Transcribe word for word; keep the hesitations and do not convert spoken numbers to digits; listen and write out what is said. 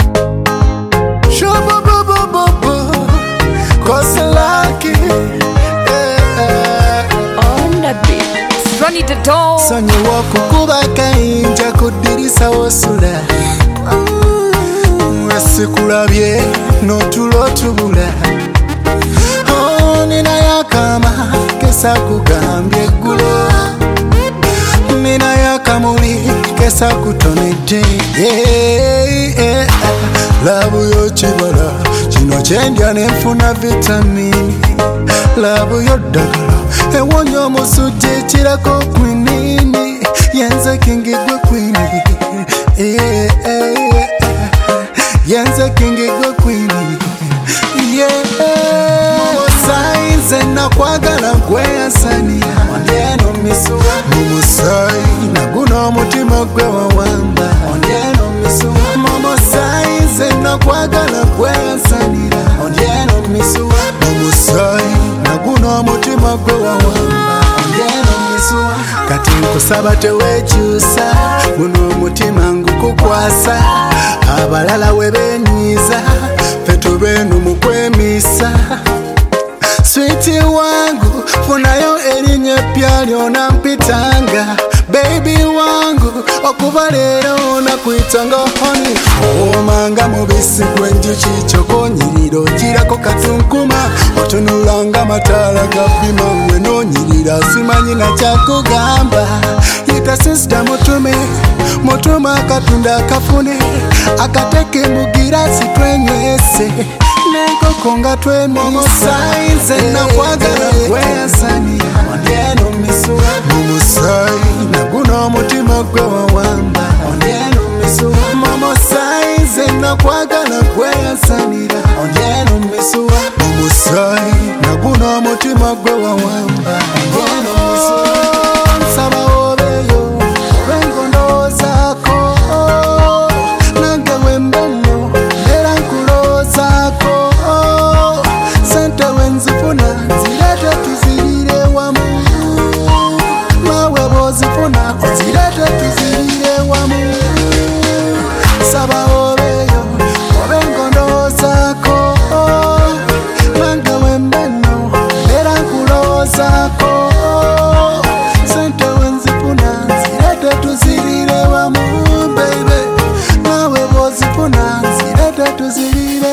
Shubu bu bu bu bu, kosa laki. On the beat, Ronnie the Doll. Sonye wako kubaka inja kudirisa osula. Sikulabye notulo tubula. Oh, nina yakama kesa kugambye gulo. Nina yakamuli kesa kutonedde. Yeah, yeah. Labu yo chibala chino chendya nenfuna vitamini. Labu yo dagala ewonyo omusujja ekirako kwinini. Yenze kingi gwe kwini. Yeah, yeah. Yenze kingi gwe kwini. Yeah. Mumusaize nakwagala gwe yasanira. Ondyeno misuwa mumusai naguno omutima gwe wawamba. Ondyeno misuwa mumusaize nakwagala gwe yasanira. Ondyeno misuwa mumusai naguno omutima gwe wawamba. Ondyeno misuwa kati nkusaba tewekyusa guno omutima ngukukwasa. Abalala webenyiza fe tubenu mukwemisa. Switi wangu funayo erinnya eppya lyonampitanga. Baby wangu okuva leero nakwitanga honey. Omanga mubisi gwenjuki kyokonyirira ogirako katunkuma. Otunulanga mataala gabbima mwe nonyirira simanyi nakyakugamba. Yita sisita mutume mutuma akatunda akafune. Akateke mugirasi twenywese nenkoko nga twemisa. Mumusaize nakwagala gwe yasanira. Ondyeno misuwa mumusai naguno omutima gwe wawamba. Ondyeno misuwa mumusaize nakwagala gwe yasanira. Ondyeno misuwa mumusai naguno omutima gwe wawamba. Ondyeno misuwa nsaba obeyo obengo ndowoozaako. Nange wembeno era nkuloozaako. Sente wenzifuna nzirete tuzirire wamu. Nawe bwozifuna ozirete tuzirire wamu. Saba obeyo obengo ndowoozaako. Nange wembeno era nkuloozaako. Sente wenzifuna nzirete tuzirire wamu baby. Nawe bwozifuna nzirete tuzirire